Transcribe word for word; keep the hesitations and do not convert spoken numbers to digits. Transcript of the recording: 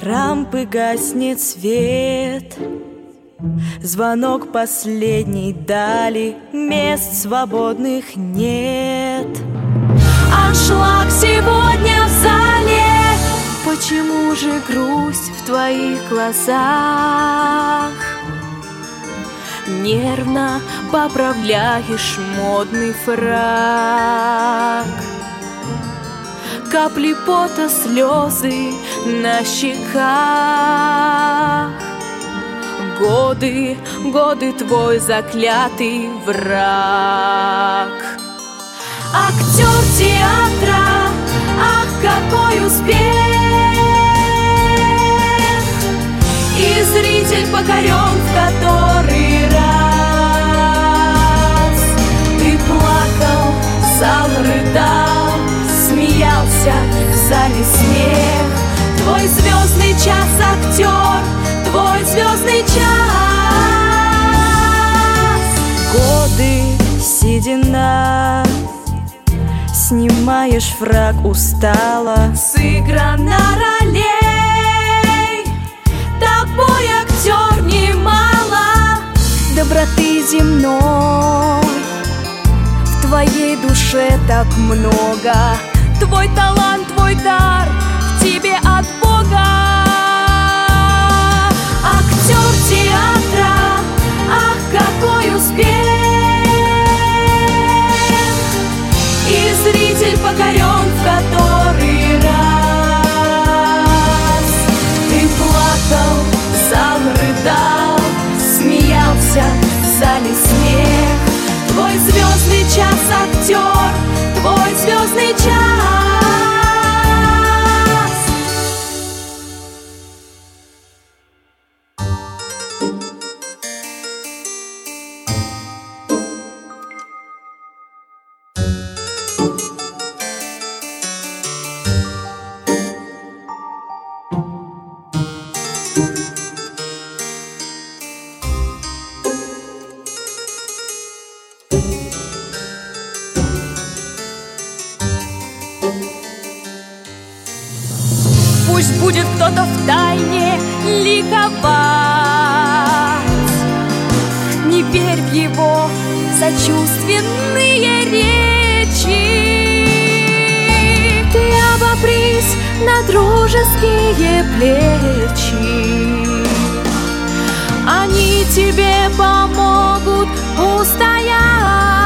лампы гаснет свет, звонок последний дали, мест свободных нет. Аншлаг сегодня в зале. Почему же грусть в твоих глазах? Нервно поправляешь модный фрак. Капли пота, слезы на щеках. Годы, годы твой заклятый враг. Актер театра, ах, какой успех! И зритель покорен в который раз. Ты плакал, зал рыдал, смеялся, в зале смех. Твой звездный час, актер, твой звездный час. Годы седина, снимаешь фрак устало. Сыграна ролей, тобой, актер, немало. Доброты земной в твоей душе так много. Твой талант, твой дар в тебе от Бога. Актер театра, ах, какой успех! И зритель покорен в который раз. Ты плакал, зал рыдал, смеялся, в зале смех. Твой звездный час, актер, твой звездный час. Пусть будет кто-то в тайне ликовать, не верь в его сочувственные речи. Ты обопрись на дружеские плечи, они тебе помогут устоять.